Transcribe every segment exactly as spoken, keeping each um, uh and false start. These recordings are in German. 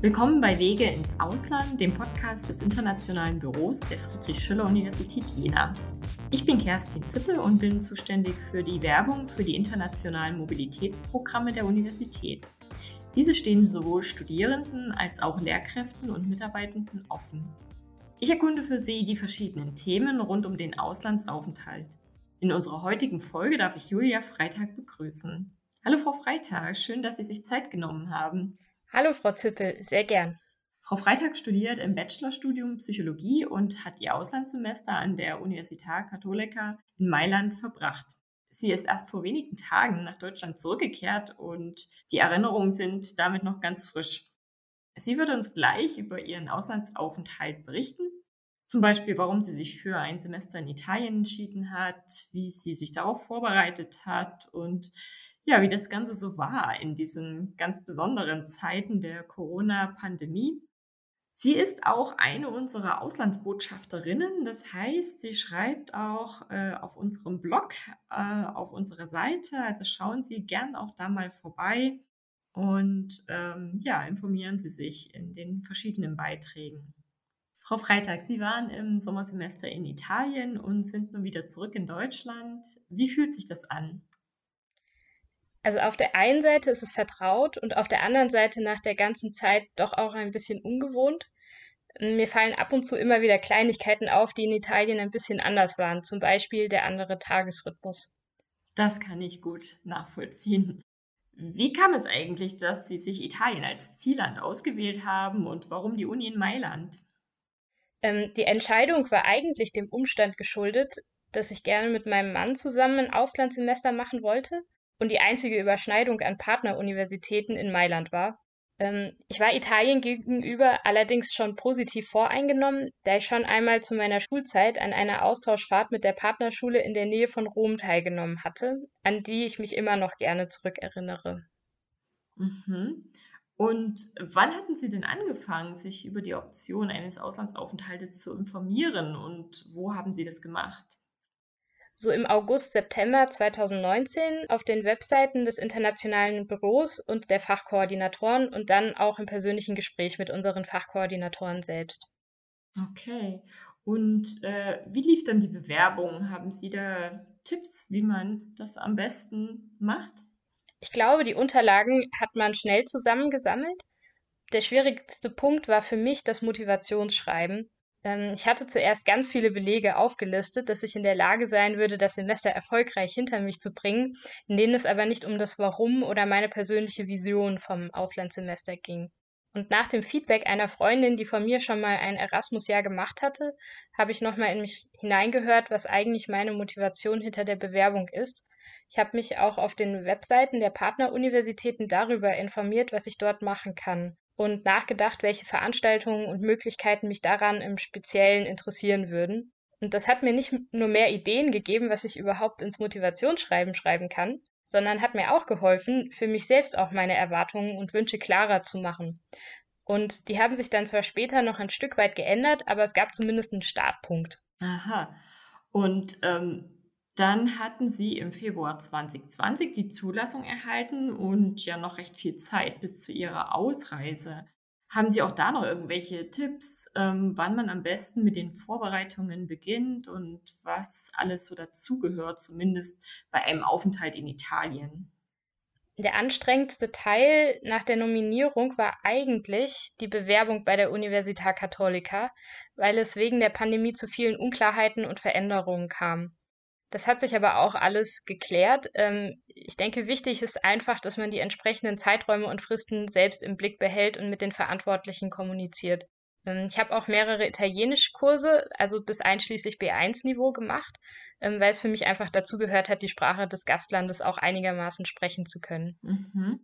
Willkommen bei Wege ins Ausland, dem Podcast des Internationalen Büros der Friedrich-Schiller-Universität Jena. Ich bin Kerstin Zippel und bin zuständig für die Werbung für die internationalen Mobilitätsprogramme der Universität. Diese stehen sowohl Studierenden als auch Lehrkräften und Mitarbeitenden offen. Ich erkunde für Sie die verschiedenen Themen rund um den Auslandsaufenthalt. In unserer heutigen Folge darf ich Julia Freitag begrüßen. Hallo Frau Freitag, schön, dass Sie sich Zeit genommen haben. Hallo Frau Zippel, sehr gern. Frau Freitag studiert im Bachelorstudium Psychologie und hat ihr Auslandssemester an der Università Cattolica in Mailand verbracht. Sie ist erst vor wenigen Tagen nach Deutschland zurückgekehrt und die Erinnerungen sind damit noch ganz frisch. Sie wird uns gleich über ihren Auslandsaufenthalt berichten, zum Beispiel warum sie sich für ein Semester in Italien entschieden hat, wie sie sich darauf vorbereitet hat und ja, wie das Ganze so war in diesen ganz besonderen Zeiten der Corona-Pandemie. Sie ist auch eine unserer Auslandsbotschafterinnen, das heißt, sie schreibt auch äh, auf unserem Blog, äh, auf unserer Seite, also schauen Sie gern auch da mal vorbei und ähm, ja, informieren Sie sich in den verschiedenen Beiträgen. Frau Freitag, Sie waren im Sommersemester in Italien und sind nun wieder zurück in Deutschland. Wie fühlt sich das an? Also auf der einen Seite ist es vertraut und auf der anderen Seite nach der ganzen Zeit doch auch ein bisschen ungewohnt. Mir fallen ab und zu immer wieder Kleinigkeiten auf, die in Italien ein bisschen anders waren, zum Beispiel der andere Tagesrhythmus. Das kann ich gut nachvollziehen. Wie kam es eigentlich, dass Sie sich Italien als Zielland ausgewählt haben und warum die Uni in Mailand? Ähm, die Entscheidung war eigentlich dem Umstand geschuldet, dass ich gerne mit meinem Mann zusammen ein Auslandssemester machen wollte und die einzige Überschneidung an Partneruniversitäten in Mailand war. Ähm, ich war Italien gegenüber allerdings schon positiv voreingenommen, da ich schon einmal zu meiner Schulzeit an einer Austauschfahrt mit der Partnerschule in der Nähe von Rom teilgenommen hatte, an die ich mich immer noch gerne zurückerinnere. Mhm. Und wann hatten Sie denn angefangen, sich über die Option eines Auslandsaufenthaltes zu informieren und wo haben Sie das gemacht? So im August, September zweitausendneunzehn auf den Webseiten des Internationalen Büros und der Fachkoordinatoren und dann auch im persönlichen Gespräch mit unseren Fachkoordinatoren selbst. Okay. Und äh, wie lief dann die Bewerbung? Haben Sie da Tipps, wie man das am besten macht? Ich glaube, die Unterlagen hat man schnell zusammengesammelt. Der schwierigste Punkt war für mich das Motivationsschreiben. Ähm, ich hatte zuerst ganz viele Belege aufgelistet, dass ich in der Lage sein würde, das Semester erfolgreich hinter mich zu bringen, in denen es aber nicht um das Warum oder meine persönliche Vision vom Auslandssemester ging. Und nach dem Feedback einer Freundin, die von mir schon mal ein Erasmus-Jahr gemacht hatte, habe ich nochmal in mich hineingehört, was eigentlich meine Motivation hinter der Bewerbung ist. Ich habe mich auch auf den Webseiten der Partneruniversitäten darüber informiert, was ich dort machen kann und nachgedacht, welche Veranstaltungen und Möglichkeiten mich daran im Speziellen interessieren würden. Und das hat mir nicht nur mehr Ideen gegeben, was ich überhaupt ins Motivationsschreiben schreiben kann, sondern hat mir auch geholfen, für mich selbst auch meine Erwartungen und Wünsche klarer zu machen. Und die haben sich dann zwar später noch ein Stück weit geändert, aber es gab zumindest einen Startpunkt. Aha. Und ähm, dann hatten Sie im Februar zwanzig zwanzig die Zulassung erhalten und ja noch recht viel Zeit bis zu Ihrer Ausreise. Haben Sie auch da noch irgendwelche Tipps, ähm, wann man am besten mit den Vorbereitungen beginnt und was alles so dazugehört, zumindest bei einem Aufenthalt in Italien? Der anstrengendste Teil nach der Nominierung war eigentlich die Bewerbung bei der Università Cattolica, weil es wegen der Pandemie zu vielen Unklarheiten und Veränderungen kam. Das hat sich aber auch alles geklärt. Ähm, ich denke, wichtig ist einfach, dass man die entsprechenden Zeiträume und Fristen selbst im Blick behält und mit den Verantwortlichen kommuniziert. Ähm, ich habe auch mehrere Italienischkurse, also bis einschließlich B eins Niveau gemacht, ähm, weil es für mich einfach dazu gehört hat, die Sprache des Gastlandes auch einigermaßen sprechen zu können. Mhm.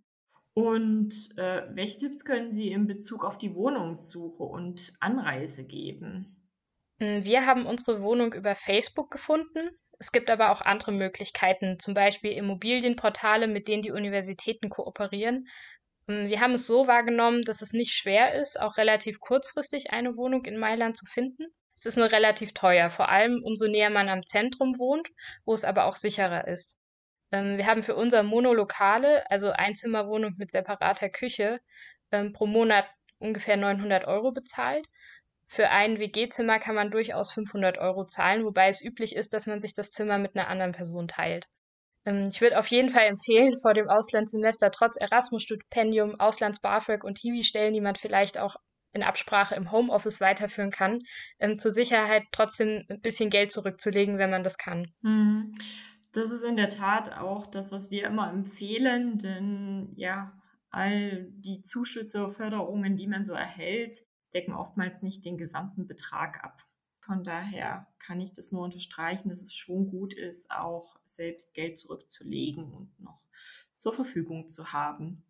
Und äh, welche Tipps können Sie in Bezug auf die Wohnungssuche und Anreise geben? Mm, Wir haben unsere Wohnung über Facebook gefunden. Es gibt aber auch andere Möglichkeiten, zum Beispiel Immobilienportale, mit denen die Universitäten kooperieren. Mm, Wir haben es so wahrgenommen, dass es nicht schwer ist, auch relativ kurzfristig eine Wohnung in Mailand zu finden. Es ist nur relativ teuer, vor allem umso näher man am Zentrum wohnt, wo es aber auch sicherer ist. Ähm, wir haben für unser Monolokale, also Einzimmerwohnung mit separater Küche, ähm, pro Monat ungefähr neunhundert Euro bezahlt. Für ein W G-Zimmer kann man durchaus fünfhundert Euro zahlen, wobei es üblich ist, dass man sich das Zimmer mit einer anderen Person teilt. Ähm, ich würde auf jeden Fall empfehlen, vor dem Auslandssemester trotz Erasmus-Stipendium, Auslands-BAföG und Hiwi-Stellen, die man vielleicht auch in Absprache im Homeoffice weiterführen kann, ähm, zur Sicherheit trotzdem ein bisschen Geld zurückzulegen, wenn man das kann. Mhm. Das ist in der Tat auch das, was wir immer empfehlen, denn ja, all die Zuschüsse, Förderungen, die man so erhält, decken oftmals nicht den gesamten Betrag ab. Von daher kann ich das nur unterstreichen, dass es schon gut ist, auch selbst Geld zurückzulegen und noch zur Verfügung zu haben.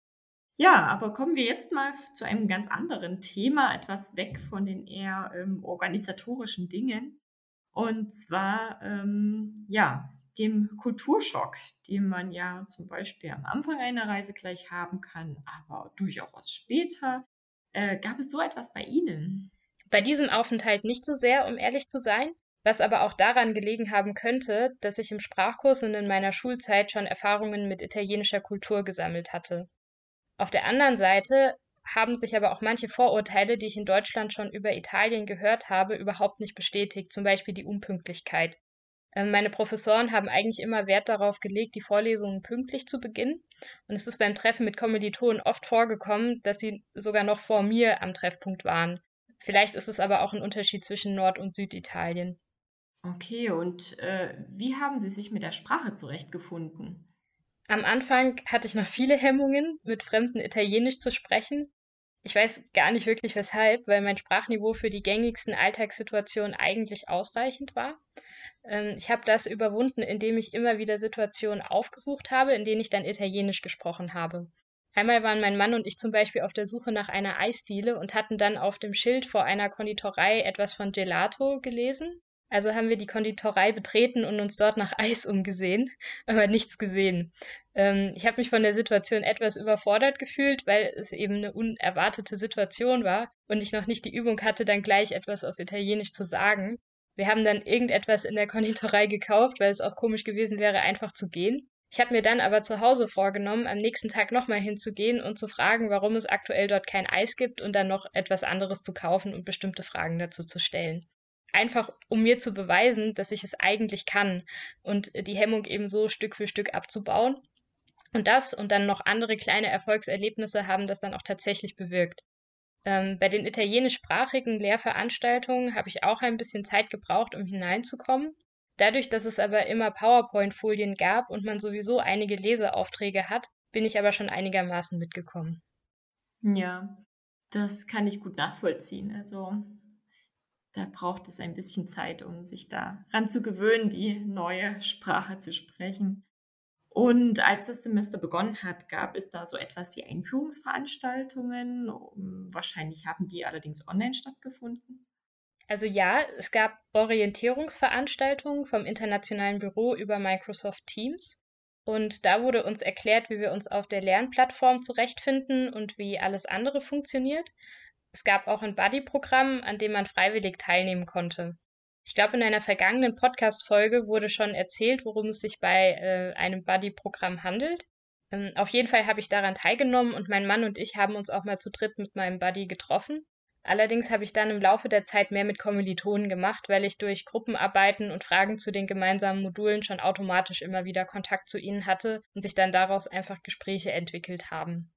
Ja, aber kommen wir jetzt mal f- zu einem ganz anderen Thema, etwas weg von den eher ähm, organisatorischen Dingen. Und zwar, ähm, ja, dem Kulturschock, den man ja zum Beispiel am Anfang einer Reise gleich haben kann, aber durchaus später. Äh, gab es so etwas bei Ihnen? Bei diesem Aufenthalt nicht so sehr, um ehrlich zu sein, was aber auch daran gelegen haben könnte, dass ich im Sprachkurs und in meiner Schulzeit schon Erfahrungen mit italienischer Kultur gesammelt hatte. Auf der anderen Seite haben sich aber auch manche Vorurteile, die ich in Deutschland schon über Italien gehört habe, überhaupt nicht bestätigt, zum Beispiel die Unpünktlichkeit. Ähm, Meine Professoren haben eigentlich immer Wert darauf gelegt, die Vorlesungen pünktlich zu beginnen. Und es ist beim Treffen mit Kommilitonen oft vorgekommen, dass sie sogar noch vor mir am Treffpunkt waren. Vielleicht ist es aber auch ein Unterschied zwischen Nord- und Süditalien. Okay, und äh, wie haben Sie sich mit der Sprache zurechtgefunden? Am Anfang hatte ich noch viele Hemmungen, mit Fremden Italienisch zu sprechen. Ich weiß gar nicht wirklich weshalb, weil mein Sprachniveau für die gängigsten Alltagssituationen eigentlich ausreichend war. Ähm, ich habe das überwunden, indem ich immer wieder Situationen aufgesucht habe, in denen ich dann Italienisch gesprochen habe. Einmal waren mein Mann und ich zum Beispiel auf der Suche nach einer Eisdiele und hatten dann auf dem Schild vor einer Konditorei etwas von Gelato gelesen. Also haben wir die Konditorei betreten und uns dort nach Eis umgesehen, aber nichts gesehen. Ähm, ich habe mich von der Situation etwas überfordert gefühlt, weil es eben eine unerwartete Situation war und ich noch nicht die Übung hatte, dann gleich etwas auf Italienisch zu sagen. Wir haben dann irgendetwas in der Konditorei gekauft, weil es auch komisch gewesen wäre, einfach zu gehen. Ich habe mir dann aber zu Hause vorgenommen, am nächsten Tag nochmal hinzugehen und zu fragen, warum es aktuell dort kein Eis gibt und dann noch etwas anderes zu kaufen und bestimmte Fragen dazu zu stellen. Einfach um mir zu beweisen, dass ich es eigentlich kann und die Hemmung eben so Stück für Stück abzubauen. Und das und dann noch andere kleine Erfolgserlebnisse haben das dann auch tatsächlich bewirkt. Ähm, bei den italienischsprachigen Lehrveranstaltungen habe ich auch ein bisschen Zeit gebraucht, um hineinzukommen. Dadurch, dass es aber immer PowerPoint-Folien gab und man sowieso einige Leseaufträge hat, bin ich aber schon einigermaßen mitgekommen. Ja, das kann ich gut nachvollziehen. Also da braucht es ein bisschen Zeit, um sich daran zu gewöhnen, die neue Sprache zu sprechen. Und als das Semester begonnen hat, gab es da so etwas wie Einführungsveranstaltungen. Um, wahrscheinlich haben die allerdings online stattgefunden. Also ja, es gab Orientierungsveranstaltungen vom Internationalen Büro über Microsoft Teams. Und da wurde uns erklärt, wie wir uns auf der Lernplattform zurechtfinden und wie alles andere funktioniert. Es gab auch ein Buddy-Programm, an dem man freiwillig teilnehmen konnte. Ich glaube, in einer vergangenen Podcast-Folge wurde schon erzählt, worum es sich bei äh, einem Buddy-Programm handelt. Ähm, auf jeden Fall habe ich daran teilgenommen und mein Mann und ich haben uns auch mal zu dritt mit meinem Buddy getroffen. Allerdings habe ich dann im Laufe der Zeit mehr mit Kommilitonen gemacht, weil ich durch Gruppenarbeiten und Fragen zu den gemeinsamen Modulen schon automatisch immer wieder Kontakt zu ihnen hatte und sich dann daraus einfach Gespräche entwickelt haben.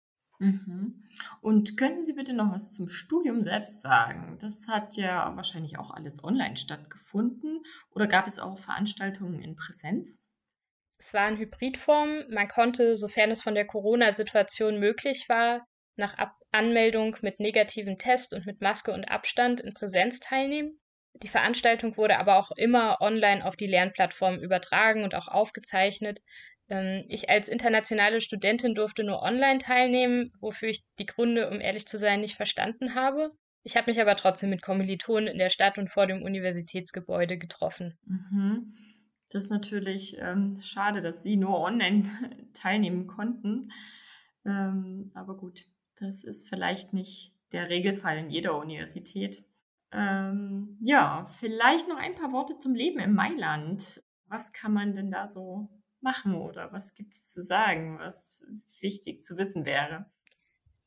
Mhm. Und könnten Sie bitte noch was zum Studium selbst sagen? Das hat ja wahrscheinlich auch alles online stattgefunden. Oder gab es auch Veranstaltungen in Präsenz? Es war in Hybridform. Man konnte, sofern es von der Corona-Situation möglich war, nach Ab Anmeldung mit negativem Test und mit Maske und Abstand in Präsenz teilnehmen. Die Veranstaltung wurde aber auch immer online auf die Lernplattform übertragen und auch aufgezeichnet. Ähm, ich als internationale Studentin durfte nur online teilnehmen, wofür ich die Gründe, um ehrlich zu sein, nicht verstanden habe. Ich habe mich aber trotzdem mit Kommilitonen in der Stadt und vor dem Universitätsgebäude getroffen. Mhm. Das ist natürlich ähm, schade, dass Sie nur online teilnehmen konnten. Ähm, aber gut, das ist vielleicht nicht der Regelfall in jeder Universität. Ähm, ja, vielleicht noch ein paar Worte zum Leben in Mailand. Was kann man denn da so machen oder was gibt es zu sagen, was wichtig zu wissen wäre?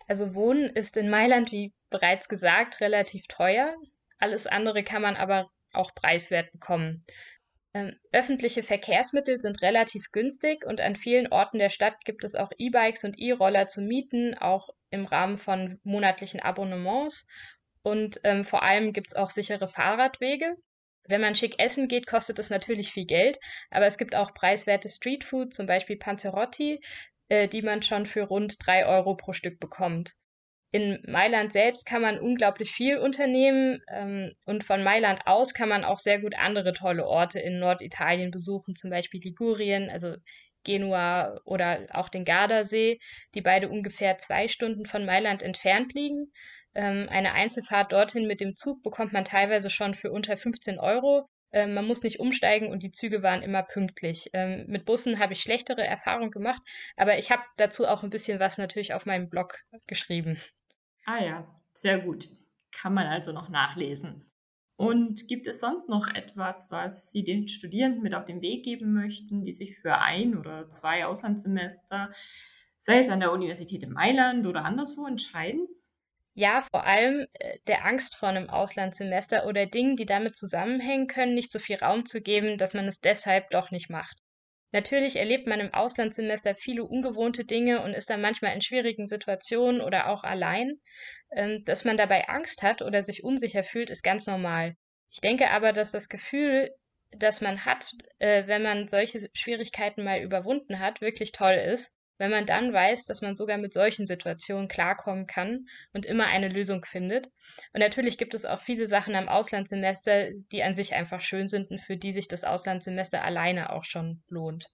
Also Wohnen ist in Mailand, wie bereits gesagt, relativ teuer. Alles andere kann man aber auch preiswert bekommen. Ähm, öffentliche Verkehrsmittel sind relativ günstig und an vielen Orten der Stadt gibt es auch E-Bikes und E-Roller zu mieten, auch im Rahmen von monatlichen Abonnements. Und ähm, vor allem gibt es auch sichere Fahrradwege. Wenn man schick essen geht, kostet es natürlich viel Geld, aber es gibt auch preiswerte Streetfood, zum Beispiel Panzerotti, äh, die man schon für rund drei Euro pro Stück bekommt. In Mailand selbst kann man unglaublich viel unternehmen, ähm, und von Mailand aus kann man auch sehr gut andere tolle Orte in Norditalien besuchen, zum Beispiel Ligurien, also Genua oder auch den Gardasee, die beide ungefähr zwei Stunden von Mailand entfernt liegen. Ähm, eine Einzelfahrt dorthin mit dem Zug bekommt man teilweise schon für unter fünfzehn Euro. Ähm, man muss nicht umsteigen und die Züge waren immer pünktlich. Ähm, mit Bussen habe ich schlechtere Erfahrungen gemacht, aber ich habe dazu auch ein bisschen was natürlich auf meinem Blog geschrieben. Ah ja, sehr gut. Kann man also noch nachlesen. Und gibt es sonst noch etwas, was Sie den Studierenden mit auf den Weg geben möchten, die sich für ein oder zwei Auslandssemester, sei es an der Universität in Mailand oder anderswo, entscheiden? Ja, vor allem äh, der Angst vor einem Auslandssemester oder Dingen, die damit zusammenhängen können, nicht so viel Raum zu geben, dass man es deshalb doch nicht macht. Natürlich erlebt man im Auslandssemester viele ungewohnte Dinge und ist dann manchmal in schwierigen Situationen oder auch allein. Ähm, dass man dabei Angst hat oder sich unsicher fühlt, ist ganz normal. Ich denke aber, dass das Gefühl, das man hat, äh, wenn man solche Schwierigkeiten mal überwunden hat, wirklich toll ist, wenn man dann weiß, dass man sogar mit solchen Situationen klarkommen kann und immer eine Lösung findet. Und natürlich gibt es auch viele Sachen am Auslandssemester, die an sich einfach schön sind und für die sich das Auslandssemester alleine auch schon lohnt.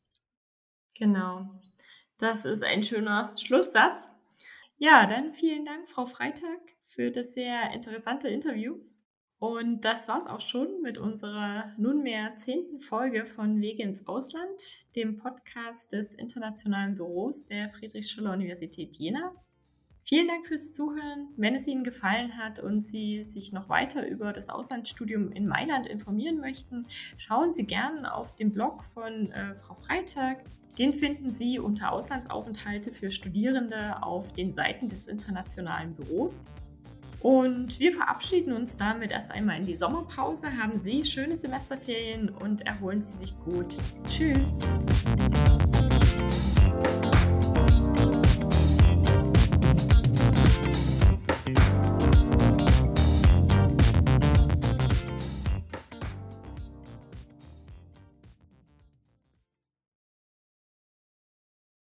Genau, das ist ein schöner Schlusssatz. Ja, dann vielen Dank, Frau Freitag, für das sehr interessante Interview. Und das war's auch schon mit unserer nunmehr zehnten Folge von Wege ins Ausland, dem Podcast des Internationalen Büros der Friedrich-Schiller-Universität Jena. Vielen Dank fürs Zuhören. Wenn es Ihnen gefallen hat und Sie sich noch weiter über das Auslandsstudium in Mailand informieren möchten, schauen Sie gerne auf den Blog von äh, Frau Freitag. Den finden Sie unter Auslandsaufenthalte für Studierende auf den Seiten des Internationalen Büros. Und wir verabschieden uns damit erst einmal in die Sommerpause. Haben Sie schöne Semesterferien und erholen Sie sich gut. Tschüss!